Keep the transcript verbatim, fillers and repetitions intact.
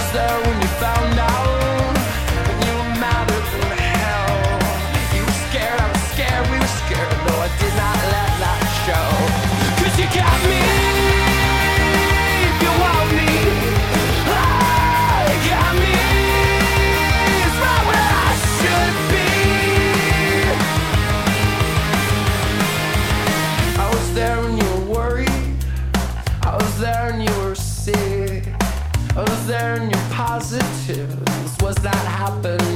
there when you found out, and you were madder than hell. You were scared, I was scared, we were scared, though I did not let that show. Cause you got me, if you want me. Ah, you got me, it's right where I should be. I was there when you were worried, I was there and you were sick, I was there and you're positive this was not happening.